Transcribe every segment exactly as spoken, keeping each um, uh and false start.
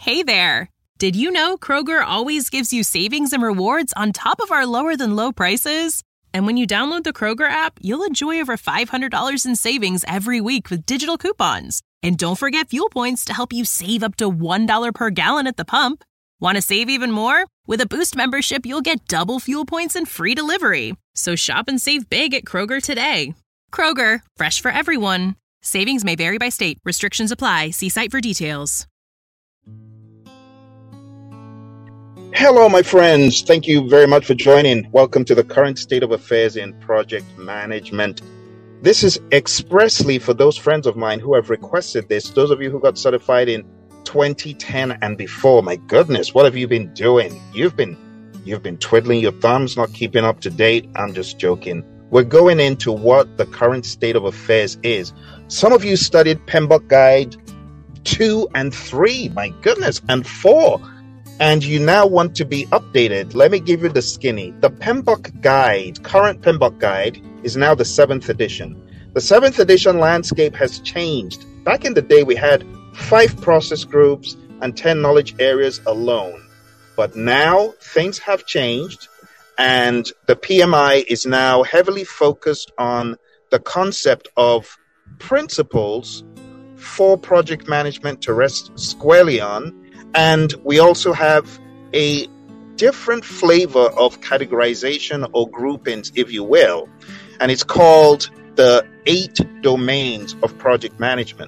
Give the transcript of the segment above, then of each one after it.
Hey there! Did you know Kroger always gives you savings and rewards on top of our lower-than-low prices? And when you download the Kroger app, you'll enjoy over five hundred dollars in savings every week with digital coupons. And don't forget fuel points to help you save up to one dollar per gallon at the pump. Want to save even more? With a Boost membership, you'll get double fuel points and free delivery. So shop and save big at Kroger today. Kroger, fresh for everyone. Savings may vary by state. Restrictions apply. See site for details. Hello, my friends. Thank you very much for joining. Welcome to the current state of affairs in project management. This is expressly for those friends of mine who have requested this. Those of you who got certified in twenty ten and before. My goodness, what have you been doing? You've been, you've been twiddling your thumbs, not keeping up to date. I'm just joking. We're going into what the current state of affairs is. Some of you studied PMBOK Guide two and three. My goodness, and four. And you now want to be updated. Let me give you the skinny. The PMBOK Guide, current PMBOK Guide, is now the seventh edition. The seventh edition landscape has changed. Back in the day, we had five process groups and ten knowledge areas alone. But now things have changed, and the P M I is now heavily focused on the concept of principles for project management to rest squarely on. And we also have a different flavor of categorization or groupings, if you will. And it's called the eight domains of project management.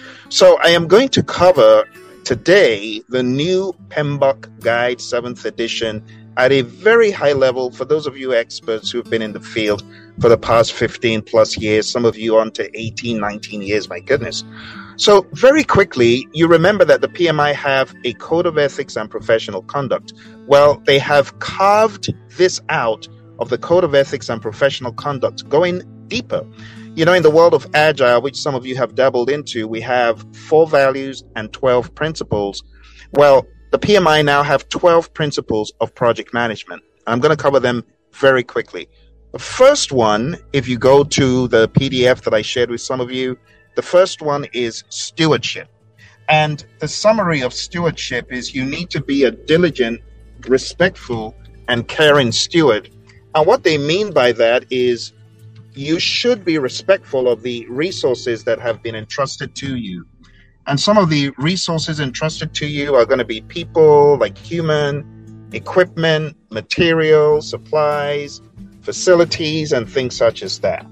So I am going to cover today the new PMBOK Guide seventh edition at a very high level for those of you experts who've been in the field for the past fifteen plus years, some of you on to eighteen, nineteen years, my goodness. So very quickly, you remember that the P M I have a code of ethics and professional conduct. Well, they have carved this out of the code of ethics and professional conduct, going deeper. You know, in the world of Agile, which some of you have dabbled into, we have four values and twelve principles. Well, the P M I now have twelve principles of project management. I'm going to cover them very quickly. The first one, if you go to the P D F that I shared with some of you, the first one is stewardship. And the summary of stewardship is you need to be a diligent, respectful, and caring steward. And what they mean by that is you should be respectful of the resources that have been entrusted to you. And some of the resources entrusted to you are going to be people, like human, equipment, materials, supplies, facilities, and things such as that.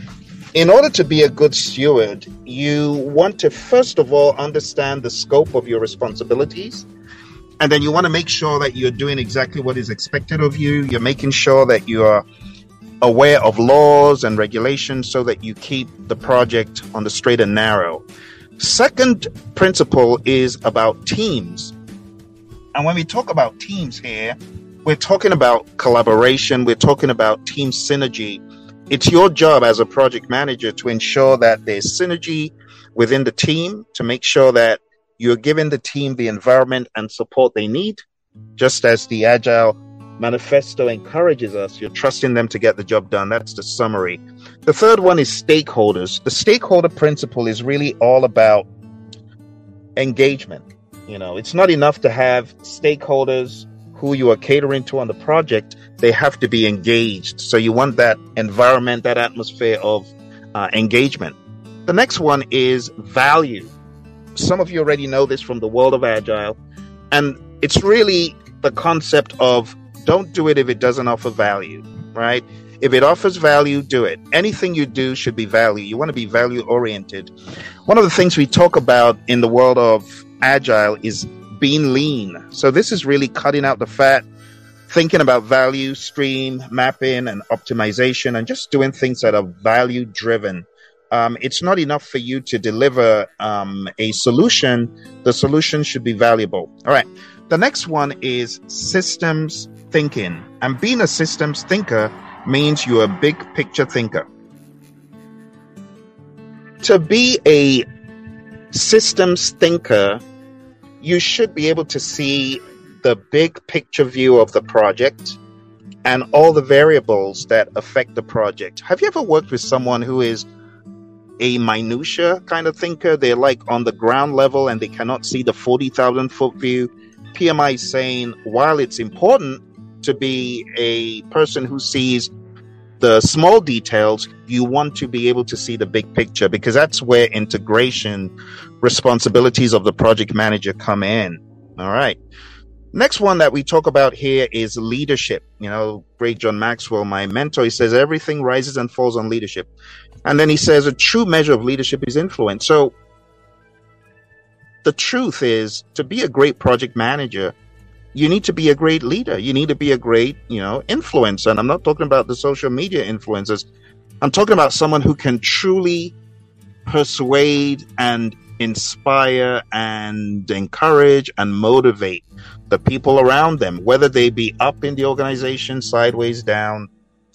In order to be a good steward, you want to first of all understand the scope of your responsibilities. And then you want to make sure that you're doing exactly what is expected of you. You're making sure that you are aware of laws and regulations so that you keep the project on the straight and narrow. Second principle is about teams. And when we talk about teams here, we're talking about collaboration. We're talking about team synergy. It's your job as a project manager to ensure that there's synergy within the team, to make sure that you're giving the team the environment and support they need. Just as the Agile Manifesto encourages us, you're trusting them to get the job done. That's the summary. The third one is stakeholders. The stakeholder principle is really all about engagement. You know, it's not enough to have stakeholders who you are catering to on the project. They have to be engaged. So you want that environment, that atmosphere of uh, engagement. The next one is value. Some of you already know this from the world of Agile. And it's really the concept of don't do it if it doesn't offer value, right? If it offers value, do it. Anything you do should be value. You want to be value oriented. One of the things we talk about in the world of Agile is being lean. So this is really cutting out the fat, thinking about value stream mapping and optimization, and just doing things that are value driven. Um, it's not enough for you to deliver um, a solution. The solution should be valuable. All right. The next one is systems thinking. And being a systems thinker means you're a big picture thinker. To be a systems thinker, you should be able to see the big picture view of the project and all the variables that affect the project. Have you ever worked with someone who is a minutia kind of thinker. They're like on the ground level and they cannot see the forty thousand foot view. P M I is saying, while it's important to be a person who sees the small details, you want to be able to see the big picture, because that's where integration responsibilities of the project manager come in. All right. Next one that we talk about here is leadership. You know, great John Maxwell, my mentor, he says everything rises and falls on leadership. And then he says a true measure of leadership is influence. So the truth is, to be a great project manager, you need to be a great leader. You need to be a great, you know, influencer. And I'm not talking about the social media influencers. I'm talking about someone who can truly persuade and inspire and encourage and motivate the people around them, whether they be up in the organization, sideways, down.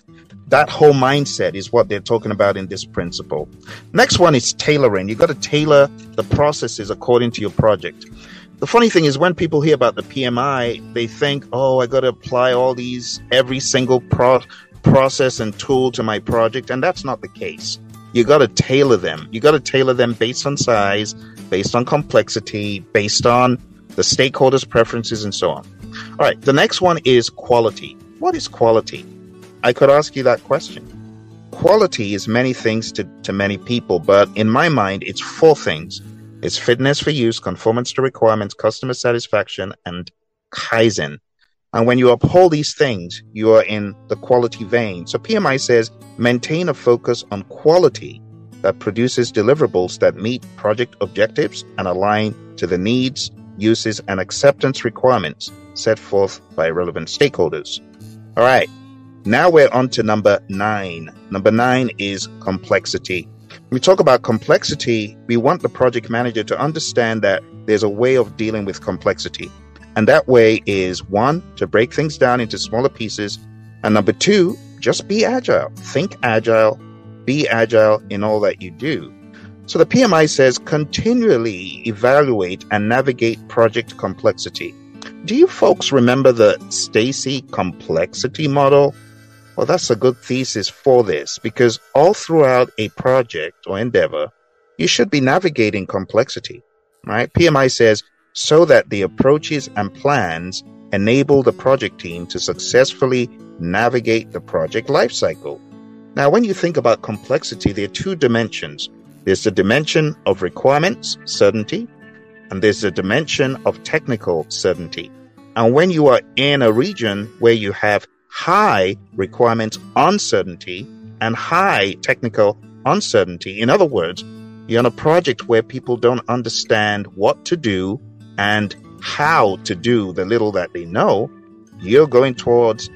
That whole mindset is what they're talking about in this principle. Next one is tailoring. You got to tailor the processes according to your project. The funny thing is, when people hear about the P M I, they think, oh, I got to apply all these, every single pro- process and tool to my project. And that's not the case. You got to tailor them. You got to tailor them based on size, based on complexity, based on the stakeholders' preferences, and so on. All right. The next one is quality. What is quality? I could ask you that question. Quality is many things to, to many people, but in my mind, it's four things. It's fitness for use, conformance to requirements, customer satisfaction, and Kaizen. And when you uphold these things, you are in the quality vein. So P M I says, maintain a focus on quality that produces deliverables that meet project objectives and align to the needs, uses, and acceptance requirements set forth by relevant stakeholders. All right. Now we're on to number nine. Number nine is complexity. When we talk about complexity, we want the project manager to understand that there's a way of dealing with complexity. And that way is, one, to break things down into smaller pieces. And number two, just be agile. Think agile, be agile in all that you do. So the P M I says continually evaluate and navigate project complexity. Do you folks remember the Stacy complexity model? Well, that's a good thesis for this, because all throughout a project or endeavor, you should be navigating complexity, right? P M I says, so that the approaches and plans enable the project team to successfully navigate the project lifecycle. Now, when you think about complexity, there are two dimensions. There's the dimension of requirements, certainty, and there's the dimension of technical certainty. And when you are in a region where you have high requirements uncertainty and high technical uncertainty, in other words, you're on a project where people don't understand what to do and how to do the little that they know, you're going towards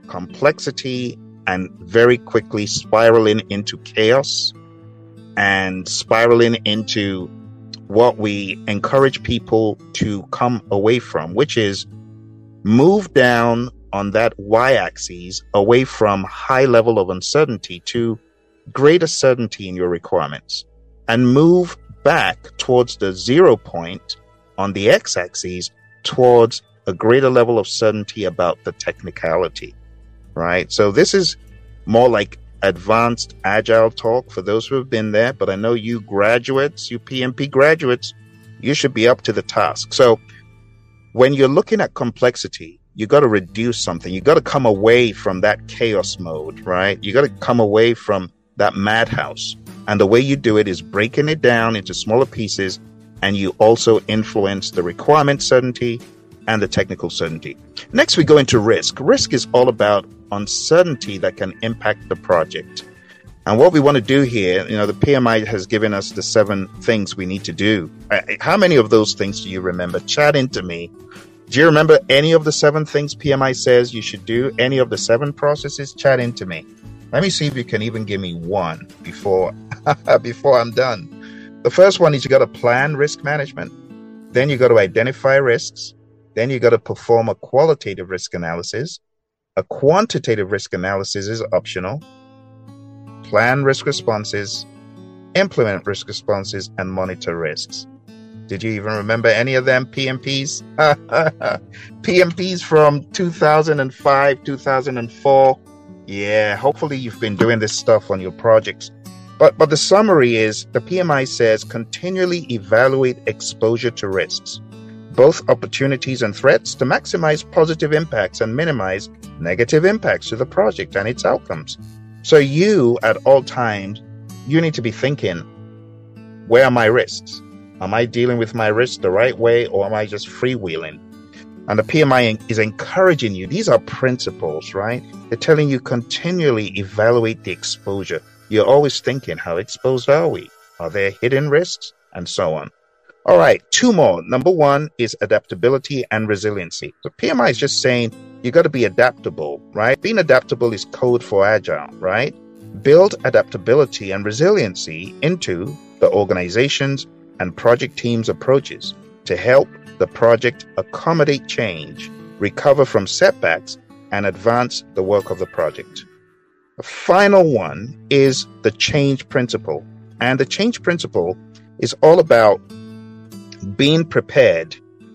complexity and very quickly spiraling into chaos and spiraling into what we encourage people to come away from, which is move down on that y-axis away from high level of uncertainty to greater certainty in your requirements, and move back towards the zero point on the x-axis towards a greater level of certainty about the technicality, right? So this is more like advanced agile talk for those who have been there, but I know you graduates, you P M P graduates, you should be up to the task. So when you're looking at complexity, you got to reduce something. You got to come away from that chaos mode, right? You got to come away from that madhouse. And the way you do it is breaking it down into smaller pieces, and you also influence the requirement certainty and the technical certainty. Next, we go into risk. Risk is all about uncertainty that can impact the project. And what we want to do here, you know, the P M I has given us the seven things we need to do. How many of those things do you remember? Chat into me. Do you remember any of the seven things P M I says you should do? Any of the seven processes? Chat into me. Let me see if you can even give me one before, before I'm done. The first one is you got to plan risk management. Then you got to identify risks. Then you got to perform a qualitative risk analysis. A quantitative risk analysis is optional. Plan risk responses, implement risk responses, and monitor risks. Did you even remember any of them P M Ps? P M Ps from two thousand five, two thousand four. Yeah, hopefully you've been doing this stuff on your projects. But, but the summary is the P M I says continually evaluate exposure to risks, both opportunities and threats, to maximize positive impacts and minimize negative impacts to the project and its outcomes. So you, at all times, you need to be thinking, where are my risks? Am I dealing with my risks the right way, or am I just freewheeling? And the P M I is encouraging you. These are principles, right? They're telling you continually evaluate the exposure. You're always thinking, how exposed are we? Are there hidden risks? And so on. All right, two more. Number one is adaptability and resiliency. The P M I is just saying you got to be adaptable, right? Being adaptable is code for agile, right? Build adaptability and resiliency into the organization's and project teams' approaches to help the project accommodate change, recover from setbacks, and advance the work of the project. The final one is the change principle. And the change principle is all about being prepared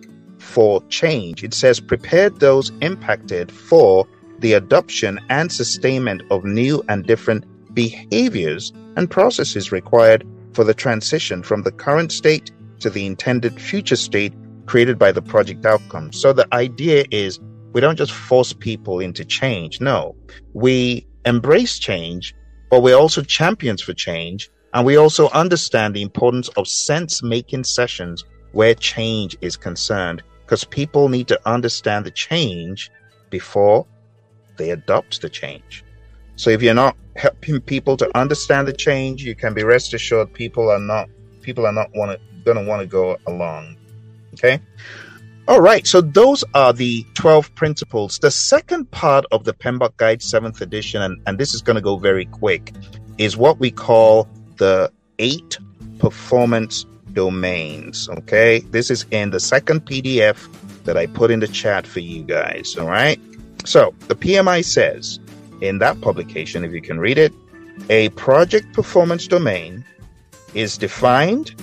for change. It says, prepare those impacted for the adoption and sustainment of new and different behaviors and processes required for the transition from the current state to the intended future state created by the project outcome. So the idea is we don't just force people into change. No, we embrace change, but we're also champions for change. And we also understand the importance of sense-making sessions where change is concerned, because people need to understand the change before they adopt the change. So if you're not helping people to understand the change, you can be rest assured people are not people are not want to going to want to go along. Okay. All right. So those are the twelve principles. The second part of the PMBOK Guide seventh edition, and, and this is going to go very quick, is what we call the eight performance domains. Okay. This is in the second P D F that I put in the chat for you guys. All right. So the P M I says in that publication, if you can read it, a project performance domain is defined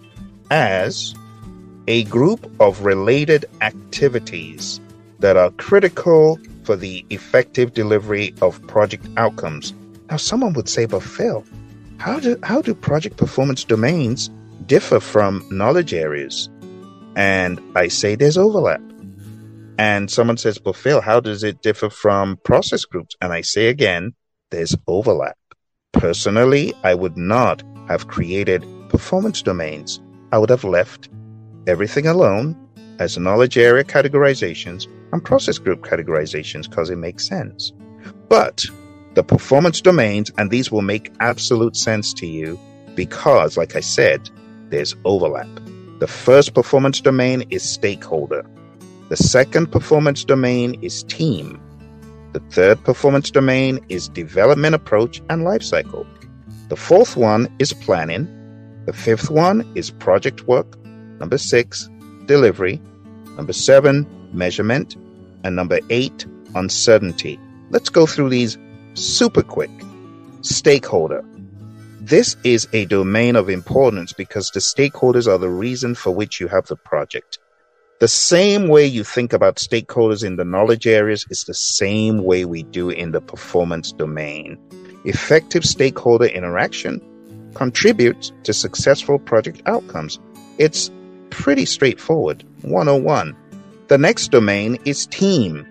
as a group of related activities that are critical for the effective delivery of project outcomes. Now, someone would say, but Phil, how do, how do project performance domains differ from knowledge areas? And I say there's overlap. And someone says, but Phil, how does it differ from process groups? And I say again, there's overlap. Personally, I would not have created performance domains. I would have left everything alone as knowledge area categorizations and process group categorizations because it makes sense. But the performance domains, and these will make absolute sense to you because, like I said, there's overlap. The first performance domain is stakeholder. The second performance domain is team. The third performance domain is development approach and lifecycle. The fourth one is planning. The fifth one is project work. Number six, delivery. Number seven, measurement. And number eight, uncertainty. Let's go through these super quick. Stakeholder. This is a domain of importance because the stakeholders are the reason for which you have the project. The same way you think about stakeholders in the knowledge areas is the same way we do in the performance domain. Effective stakeholder interaction contributes to successful project outcomes. It's pretty straightforward. one oh one. The next domain is team.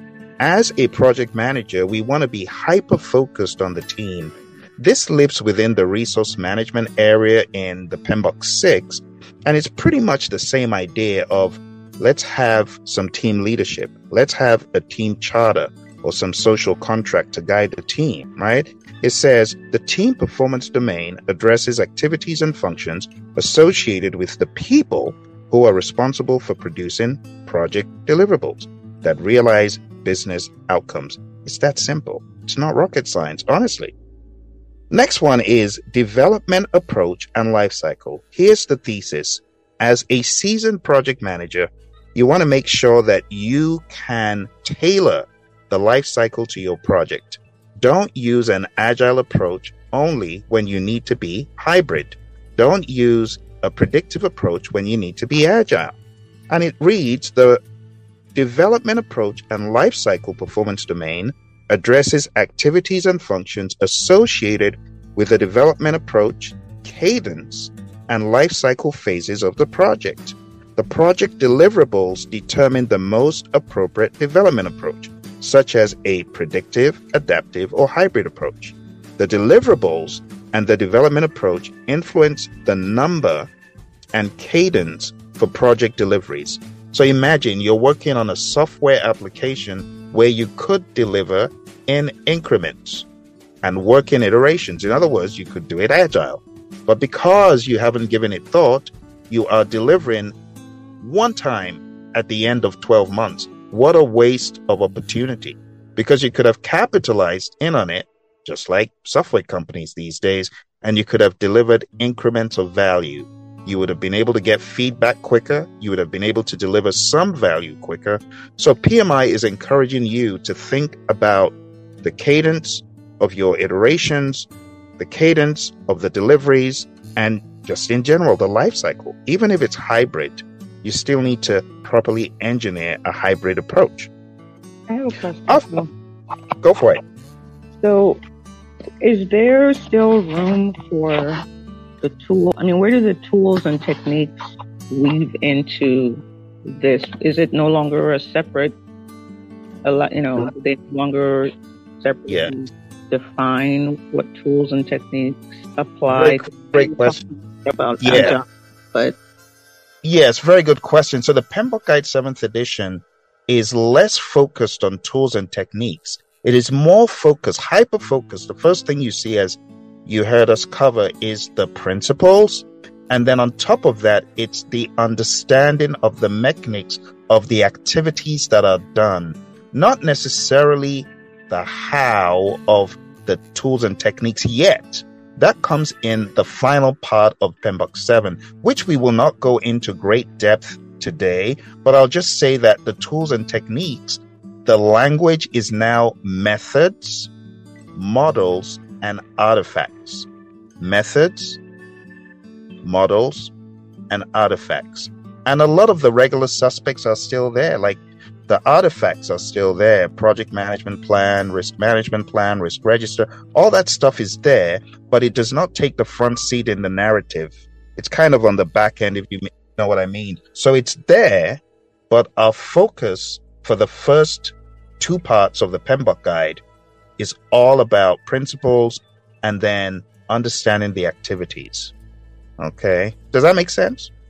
As a project manager, we want to be hyper-focused on the team. This lives within the resource management area in the PMBOK six, and it's pretty much the same idea of let's have some team leadership. Let's have a team charter or some social contract to guide the team, right? It says the team performance domain addresses activities and functions associated with the people who are responsible for producing project deliverables that realize business outcomes. It's that simple. It's not rocket science, honestly. Next one is development approach and lifecycle. Here's the thesis. As a seasoned project manager, you want to make sure that you can tailor the life cycle to your project. Don't use an agile approach only when you need to be hybrid. Don't use a predictive approach when you need to be agile. And it reads, the development approach and life cycle performance domain addresses activities and functions associated with the development approach, cadence, and life cycle phases of the project. The project deliverables determine the most appropriate development approach, such as a predictive, adaptive, or hybrid approach. The deliverables and the development approach influence the number and cadence for project deliveries. So imagine you're working on a software application where you could deliver in increments and work in iterations. In other words, you could do it agile. But because you haven't given it thought, you are delivering one time at the end of twelve months. What a waste of opportunity, because you could have capitalized in on it, just like software companies these days, and you could have delivered increments of value. You would have been able to get feedback quicker. You would have been able to deliver some value quicker. So P M I is encouraging you to think about the cadence of your iterations, the cadence of the deliveries, and just in general, the life cycle. Even if it's hybrid, you still need to properly engineer a hybrid approach. I have a question. Oh, go for it. So, is there still room for the tool? I mean, where do the tools and techniques weave into this? Is it no longer a separate, a lot, you know, they no longer separately Yeah. define what tools and techniques apply? Great, great question. About Yeah. agile, but Yes, very good question. So the PMBOK Guide seventh edition is less focused on tools and techniques. It is more focused, hyper-focused. The first thing you see, as you heard us cover, is the principles. And then on top of that, it's the understanding of the mechanics of the activities that are done, not necessarily the how of the tools and techniques yet. That comes in the final part of PMBOK seven, which we will not go into great depth today, but I'll just say that the tools and techniques, the language is now methods, models, and artifacts. Methods, models, and artifacts. And a lot of the regular suspects are still there, like the artifacts are still there. Project management plan, risk management plan, risk register, all that stuff is there, but it does not take the front seat in the narrative. It's kind of on the back end, if you know what I mean. So it's there, but our focus for the first two parts of the PMBOK Guide is all about principles and then understanding the activities. Okay. Does that make sense?